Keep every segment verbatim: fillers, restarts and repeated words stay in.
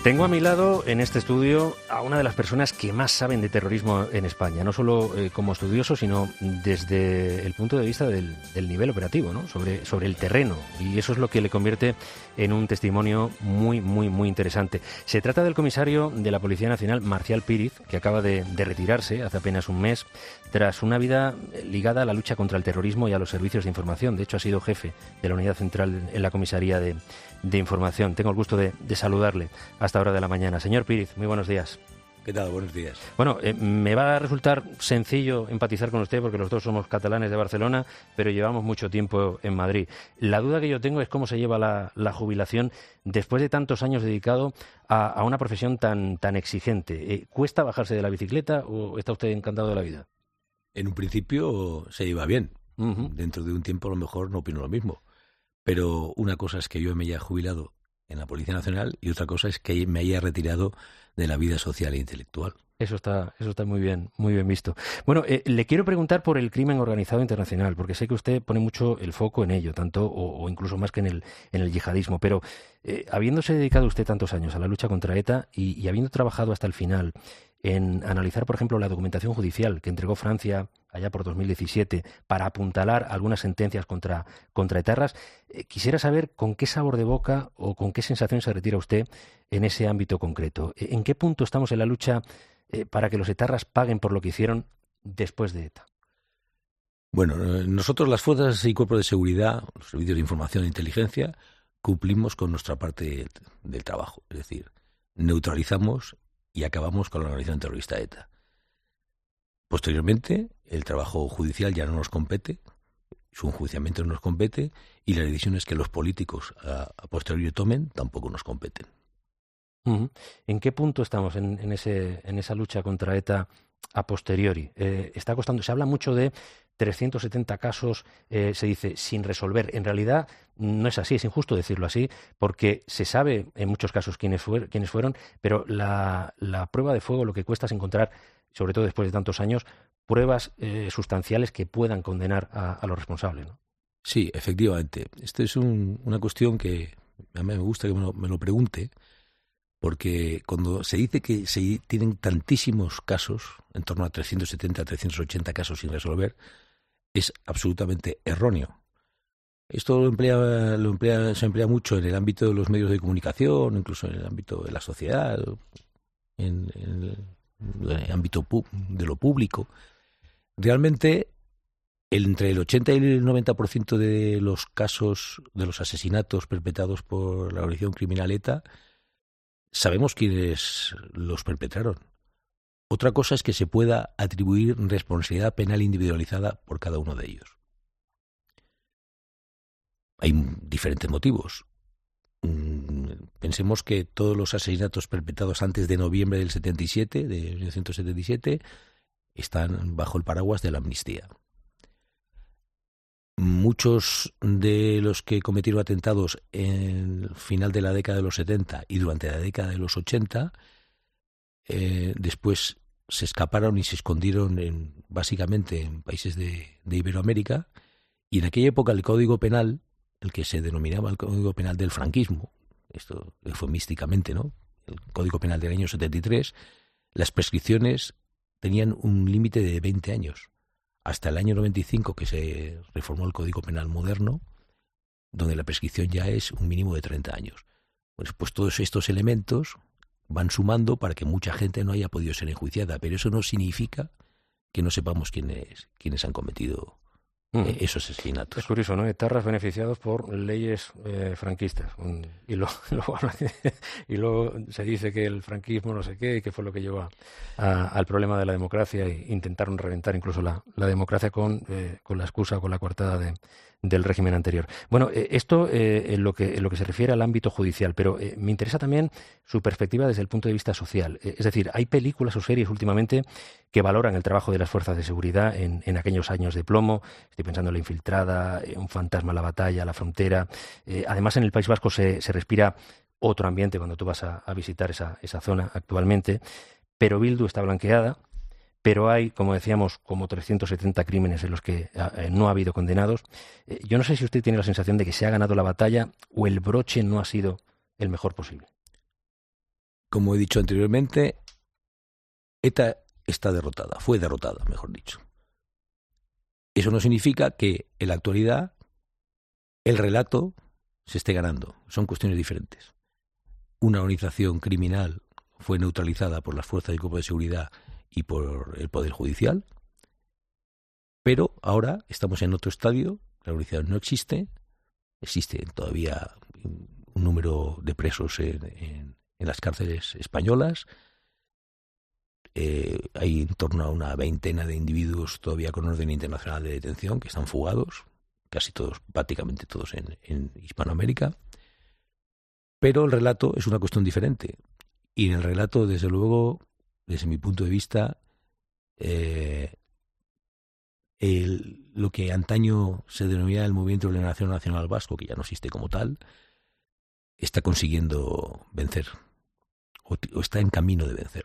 Tengo a mi lado en este estudio a una de las personas que más saben de terrorismo en España, no solo eh, como estudioso, sino desde el punto de vista del, del nivel operativo, ¿no? Sobre, sobre el terreno, y eso es lo que le convierte en un testimonio muy, muy, muy interesante. Se trata del comisario de la Policía Nacional, Marcial Píriz, que acaba de, de retirarse hace apenas un mes, tras una vida ligada a la lucha contra el terrorismo y a los servicios de información. De hecho, ha sido jefe de la unidad central en la comisaría de, de información. Tengo el gusto de, de saludarle a esta hora de la mañana. Señor Píriz, muy buenos días. ¿Qué tal? Buenos días. Bueno, eh, me va a resultar sencillo empatizar con usted porque los dos somos catalanes de Barcelona, pero llevamos mucho tiempo en Madrid. La duda que yo tengo es cómo se lleva la, la jubilación después de tantos años dedicado a, a una profesión tan, tan exigente. Eh, ¿Cuesta bajarse de la bicicleta o está usted encantado de la vida? En un principio se lleva bien. Uh-huh. Dentro de un tiempo a lo mejor no opino lo mismo. Pero una cosa es que yo me haya jubilado en la Policía Nacional y otra cosa es que me haya retirado de la vida social e intelectual. Eso está, eso está muy bien, muy bien visto. Bueno, eh, le quiero preguntar por el crimen organizado internacional, porque sé que usted pone mucho el foco en ello, tanto o, o incluso más que en el, en el yihadismo. Pero eh, habiéndose dedicado usted tantos años a la lucha contra ETA y, y habiendo trabajado hasta el final en analizar, por ejemplo, la documentación judicial que entregó Francia allá por dos mil diecisiete para apuntalar algunas sentencias contra, contra etarras, eh, quisiera saber con qué sabor de boca o con qué sensación se retira usted en ese ámbito concreto. ¿En qué punto estamos en la lucha eh, para que los etarras paguen por lo que hicieron después de ETA? Bueno, nosotros las fuerzas y cuerpos de seguridad, los servicios de información e inteligencia, cumplimos con nuestra parte del trabajo. Es decir, neutralizamos y acabamos con la organización terrorista ETA. Posteriormente, el trabajo judicial ya no nos compete, su enjuiciamiento no nos compete y las decisiones que los políticos a, a posteriori tomen tampoco nos competen. Uh-huh. ¿En qué punto estamos en, en, ese, en esa lucha contra ETA a posteriori? Eh, está costando, se habla mucho de trescientos setenta casos, eh, se dice, sin resolver. En realidad no es así, es injusto decirlo así, porque se sabe en muchos casos quiénes, fuer, quiénes fueron, pero la, la prueba de fuego lo que cuesta es encontrar, sobre todo después de tantos años, pruebas eh, sustanciales que puedan condenar a, a los responsables, ¿no? Sí, efectivamente. Esta es un, una cuestión que a mí me gusta que me lo, me lo pregunte, porque cuando se dice que se tienen tantísimos casos, en torno a trescientos setenta, trescientos ochenta casos sin resolver, es absolutamente erróneo. Esto lo emplea, lo emplea, se emplea mucho en el ámbito de los medios de comunicación, incluso en el ámbito de la sociedad, en, en, el, en el ámbito pu- de lo público. Realmente, el, entre el ochenta y el noventa por ciento de los casos de los asesinatos perpetrados por la organización criminal ETA, sabemos quiénes los perpetraron. Otra cosa es que se pueda atribuir responsabilidad penal individualizada por cada uno de ellos. Hay diferentes motivos. Pensemos que todos los asesinatos perpetrados antes de noviembre del setenta y siete, de mil novecientos setenta y siete, están bajo el paraguas de la amnistía. Muchos de los que cometieron atentados en el final de la década de los setenta y durante la década de los ochenta, eh, después se escaparon y se escondieron en, básicamente en países de, de Iberoamérica, y en aquella época el Código Penal, el que se denominaba el Código Penal del franquismo, esto eufemísticamente, ¿no? El Código Penal del año setenta y tres, las prescripciones tenían un límite de veinte años. Hasta el año noventa y cinco, que se reformó el Código Penal moderno, donde la prescripción ya es un mínimo de treinta años. Pues, pues todos estos elementos van sumando para que mucha gente no haya podido ser enjuiciada, pero eso no significa que no sepamos quiénes, quiénes han cometido uh-huh. eh, esos asesinatos. Es curioso, ¿no? Etarras beneficiados por leyes eh, franquistas. Y, lo, lo, y luego se dice que el franquismo no sé qué, y que fue lo que llevó a, a, al problema de la democracia, e intentaron reventar incluso la, la democracia con, eh, con la excusa, con la coartada de, del régimen anterior. Bueno, eh, esto eh, en, lo que, en lo que se refiere al ámbito judicial, pero eh, me interesa también su perspectiva desde el punto de vista social. Eh, es decir, hay películas o series últimamente que valoran el trabajo de las fuerzas de seguridad en, en aquellos años de plomo. Estoy pensando en La Infiltrada, eh, Un fantasma a la batalla, La frontera. Eh, además, en el País Vasco se, se respira otro ambiente cuando tú vas a, a visitar esa, esa zona actualmente. Pero Bildu está blanqueada. Pero hay, como decíamos, como trescientos setenta crímenes en los que eh, no ha habido condenados. Eh, yo no sé si usted tiene la sensación de que se ha ganado la batalla o el broche no ha sido el mejor posible. como he dicho anteriormente, ETA está derrotada, fue derrotada, mejor dicho. Eso no significa que en la actualidad el relato se esté ganando. Son cuestiones diferentes. Una organización criminal fue neutralizada por las fuerzas y cuerpos de seguridad y por el Poder Judicial, pero ahora estamos en otro estadio. La organización no existe, existe todavía un número de presos en, en, en las cárceles españolas. Eh, hay en torno a una veintena de individuos todavía con orden internacional de detención que están fugados, casi todos, prácticamente todos en, en Hispanoamérica. Pero el relato es una cuestión diferente. Y en el relato, desde luego, desde mi punto de vista, eh, el, lo que antaño se denominaba el Movimiento de Liberación Nacional Vasco, que ya no existe como tal, está consiguiendo vencer, o, o está en camino de vencer.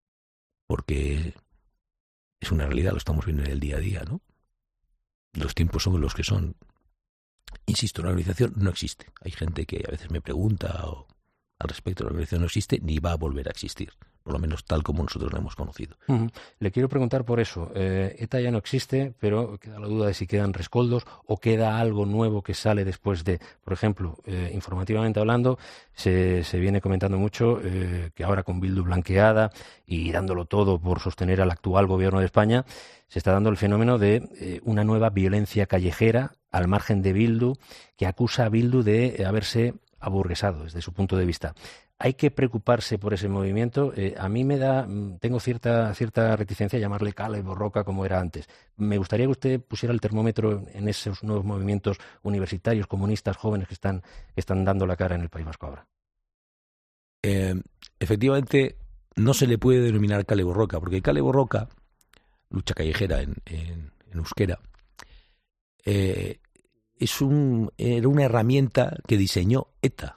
Porque es una realidad, lo estamos viendo en el día a día, ¿no? Los tiempos son los que son. Insisto, la organización no existe. Hay gente que a veces me pregunta o, al respecto, la organización no existe ni va a volver a existir, por lo menos tal como nosotros la hemos conocido. Uh-huh. Le quiero preguntar por eso. Eh, ETA ya no existe, pero queda la duda de si quedan rescoldos o queda algo nuevo que sale después de, por ejemplo, eh, informativamente hablando, se, se viene comentando mucho eh, que ahora con Bildu blanqueada y dándolo todo por sostener al actual gobierno de España, se está dando el fenómeno de eh, una nueva violencia callejera al margen de Bildu, que acusa a Bildu de haberse aburguesado desde su punto de vista. ¿Hay que preocuparse por ese movimiento? Eh, a mí me da, tengo cierta cierta reticencia a llamarle cala y borroca como era antes. Me gustaría que usted pusiera el termómetro en esos nuevos movimientos universitarios, comunistas, jóvenes que están, que están dando la cara en el País Vasco ahora. Eh, efectivamente, no se le puede denominar cala y borroca, porque cala y borroca, lucha callejera en, en, en euskera, eh, es un, era una herramienta que diseñó ETA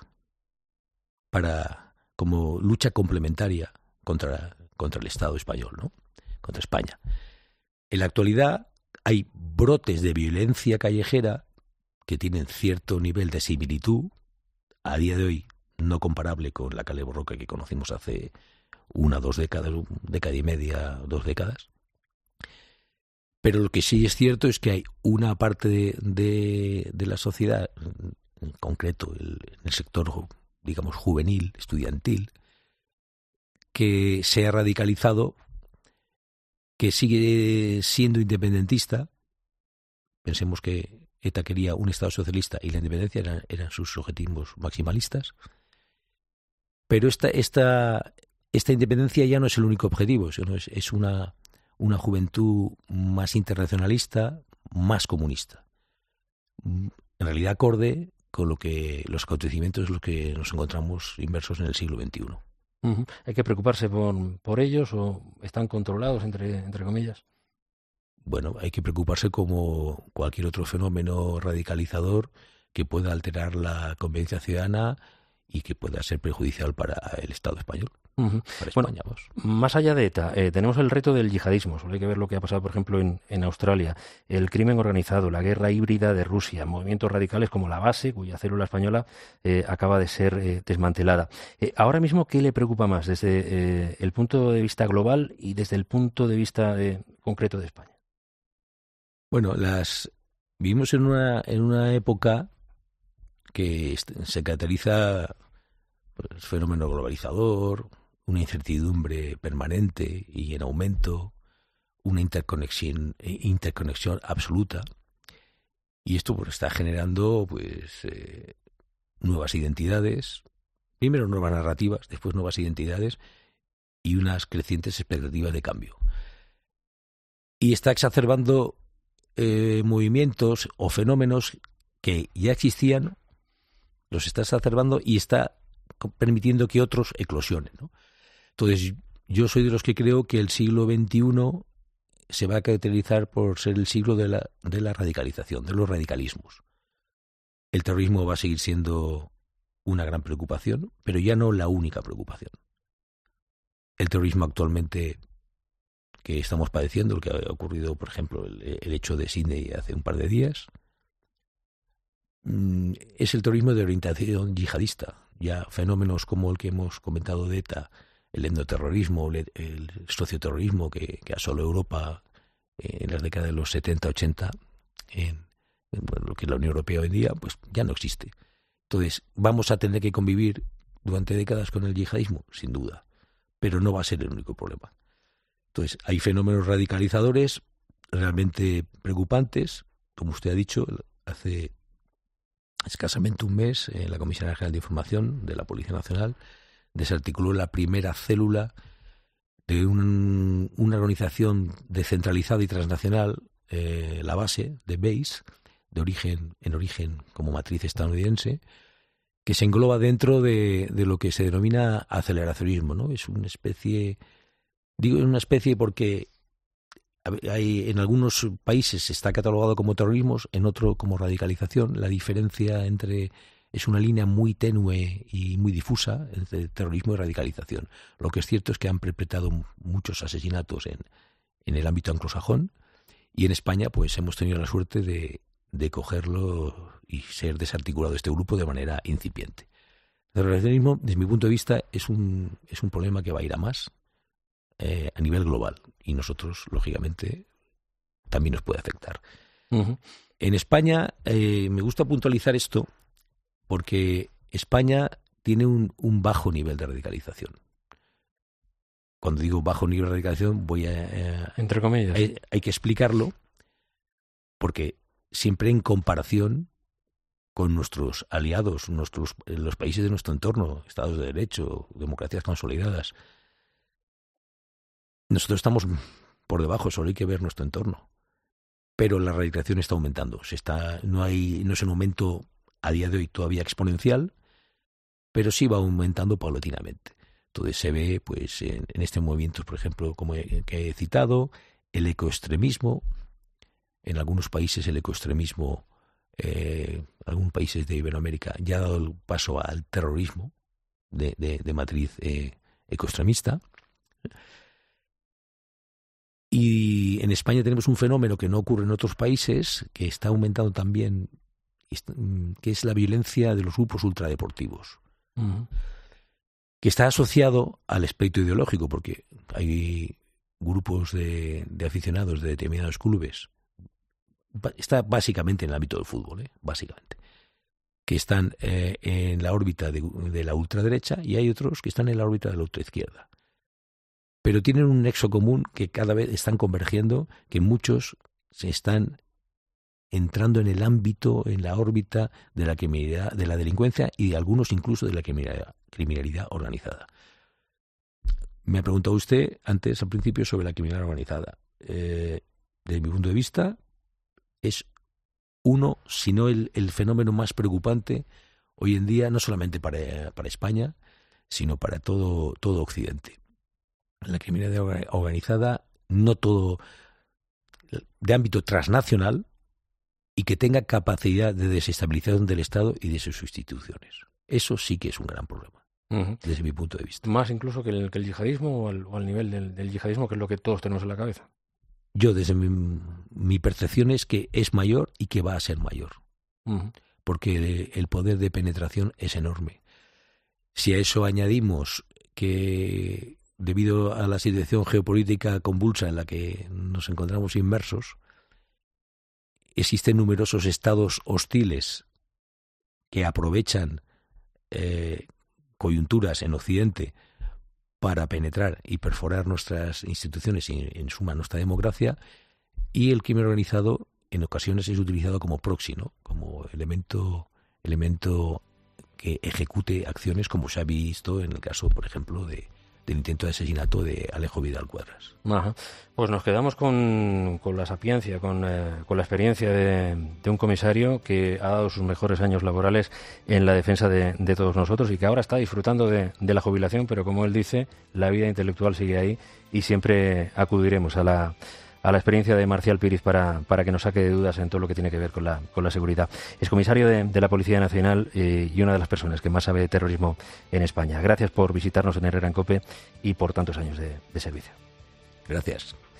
para como lucha complementaria contra, contra el Estado español, ¿no? Contra España. En la actualidad hay brotes de violencia callejera que tienen cierto nivel de similitud, a día de hoy no comparable con la cala y borroca que conocimos hace una, dos décadas, una década y media, dos décadas. Pero lo que sí es cierto es que hay una parte de, de, de la sociedad, en concreto el, el sector, digamos, juvenil, estudiantil, que se ha radicalizado, que sigue siendo independentista. Pensemos que ETA quería un Estado socialista y la independencia eran, eran sus objetivos maximalistas. Pero esta, esta, esta independencia ya no es el único objetivo, sino es, es una... una juventud más internacionalista, más comunista. En realidad acorde con lo que los acontecimientos en los que nos encontramos inmersos en el siglo veintiuno. Uh-huh. ¿Hay que preocuparse por, por ellos o están controlados, entre, entre comillas? Bueno, hay que preocuparse como cualquier otro fenómeno radicalizador que pueda alterar la convivencia ciudadana y que pueda ser perjudicial para el Estado español. Uh-huh. Para España, bueno, más allá de ETA, eh, tenemos el reto del yihadismo. Solo hay que ver lo que ha pasado, por ejemplo, en, en Australia. El crimen organizado, la guerra híbrida de Rusia, movimientos radicales como la Base, cuya célula española eh, acaba de ser eh, desmantelada. Eh, ahora mismo, ¿qué le preocupa más desde eh, el punto de vista global y desde el punto de vista eh, concreto de España? Bueno, las vivimos en una, en una época que se caracteriza por el fenómeno globalizador, una incertidumbre permanente y en aumento, una interconexión, interconexión absoluta. Y esto pues, está generando pues eh, nuevas identidades, primero nuevas narrativas, después nuevas identidades y unas crecientes expectativas de cambio. Y está exacerbando eh, movimientos o fenómenos que ya existían, los está exacerbando y está permitiendo que otros eclosionen, ¿no? Entonces, yo soy de los que creo que el siglo veintiuno se va a caracterizar por ser el siglo de la, de la radicalización, de los radicalismos. El terrorismo va a seguir siendo una gran preocupación, pero ya no la única preocupación. El terrorismo actualmente que estamos padeciendo, el que ha ocurrido, por ejemplo, el, el hecho de Sydney hace un par de días, es el terrorismo de orientación yihadista. ya fenómenos como el que hemos comentado de ETA, el endoterrorismo, el, el socioterrorismo que, que asoló Europa en las décadas de los setenta, ochenta, en, en bueno, lo que es la Unión Europea hoy en día, pues ya no existe. Entonces, ¿vamos a tener que convivir durante décadas con el yihadismo? Sin duda, pero no va a ser el único problema. Entonces, hay fenómenos radicalizadores realmente preocupantes, como usted ha dicho, hace escasamente un mes, en la Comisión General de Información de la Policía Nacional desarticuló la primera célula de un, una organización descentralizada y transnacional, eh, la base de BASE, de origen, en origen como matriz estadounidense, que se engloba dentro de, de lo que se denomina aceleracionismo, ¿no? Es una especie, digo una especie porque hay, en algunos países está catalogado como terrorismo, en otro como radicalización. La diferencia entre es una línea muy tenue y muy difusa entre terrorismo y radicalización. Lo que es cierto es que han perpetrado muchos asesinatos en, en el ámbito anglosajón, y en España pues hemos tenido la suerte de, de cogerlo y ser desarticulado este grupo de manera incipiente. El terrorismo, desde mi punto de vista, es un, es un problema que va a ir a más eh, a nivel global, y nosotros, lógicamente, también nos puede afectar. Uh-huh. En España, eh, me gusta puntualizar esto, porque España tiene un, un bajo nivel de radicalización. Cuando digo bajo nivel de radicalización, voy a... Eh, Entre comillas. Hay, hay que explicarlo, porque siempre en comparación con nuestros aliados, nuestros, los países de nuestro entorno, estados de derecho, democracias consolidadas, nosotros estamos por debajo, solo hay que ver nuestro entorno. Pero la radicalización está aumentando. Se está, no, hay, no es un aumento a día de hoy todavía exponencial, pero sí va aumentando paulatinamente. Entonces se ve pues en, en estos movimientos, por ejemplo, como he, que he citado, el ecoextremismo. En algunos países el ecoextremismo, eh, algunos países de Iberoamérica, ya ha dado el paso al terrorismo de, de, de matriz eh, ecoextremista. Y en España tenemos un fenómeno que no ocurre en otros países, que está aumentando también, que es la violencia de los grupos ultradeportivos, uh-huh. que está asociado al espectro ideológico, porque hay grupos de, de aficionados de determinados clubes, está básicamente en el ámbito del fútbol, ¿eh? básicamente, que están eh, en la órbita de, de la ultraderecha, y hay otros que están en la órbita de la ultraizquierda. Pero tienen un nexo común, que cada vez están convergiendo, que muchos se están entrando en el ámbito, en la órbita de la criminalidad, de la delincuencia, y de algunos incluso de la criminalidad, criminalidad organizada. Me ha preguntado usted antes, al principio, sobre la criminalidad organizada. Eh, desde mi punto de vista, es uno, si no el, el fenómeno más preocupante hoy en día, no solamente para, para España, sino para todo, todo Occidente. La criminalidad organizada, no todo de ámbito transnacional, y que tenga capacidad de desestabilización del Estado y de sus instituciones. Eso sí que es un gran problema, uh-huh. desde mi punto de vista. Más incluso que el, que el yihadismo, o al, o al nivel del, del yihadismo, que es lo que todos tenemos en la cabeza. Yo, desde mi, mi percepción, es que es mayor y que va a ser mayor. Uh-huh. Porque el poder de penetración es enorme. Si a eso añadimos que, debido a la situación geopolítica convulsa en la que nos encontramos inmersos, existen numerosos estados hostiles que aprovechan eh, coyunturas en Occidente para penetrar y perforar nuestras instituciones y, en suma, nuestra democracia, y el crimen organizado en ocasiones es utilizado como proxy, ¿no? Como elemento, elemento que ejecute acciones, como se ha visto en el caso, por ejemplo, de del intento de asesinato de Alejo Vidal Cuadras. Ajá. Pues nos quedamos con, con la sapiencia, con, eh, con la experiencia de, de un comisario que ha dado sus mejores años laborales en la defensa de, de todos nosotros, y que ahora está disfrutando de, de la jubilación, pero como él dice, la vida intelectual sigue ahí, y siempre acudiremos a la a la experiencia de Marcial Píriz para, para que nos saque de dudas en todo lo que tiene que ver con la, con la seguridad. Es comisario de, de la Policía Nacional eh, y una de las personas que más sabe de terrorismo en España. Gracias por visitarnos en Herrera en COPE y por tantos años de, de servicio. Gracias.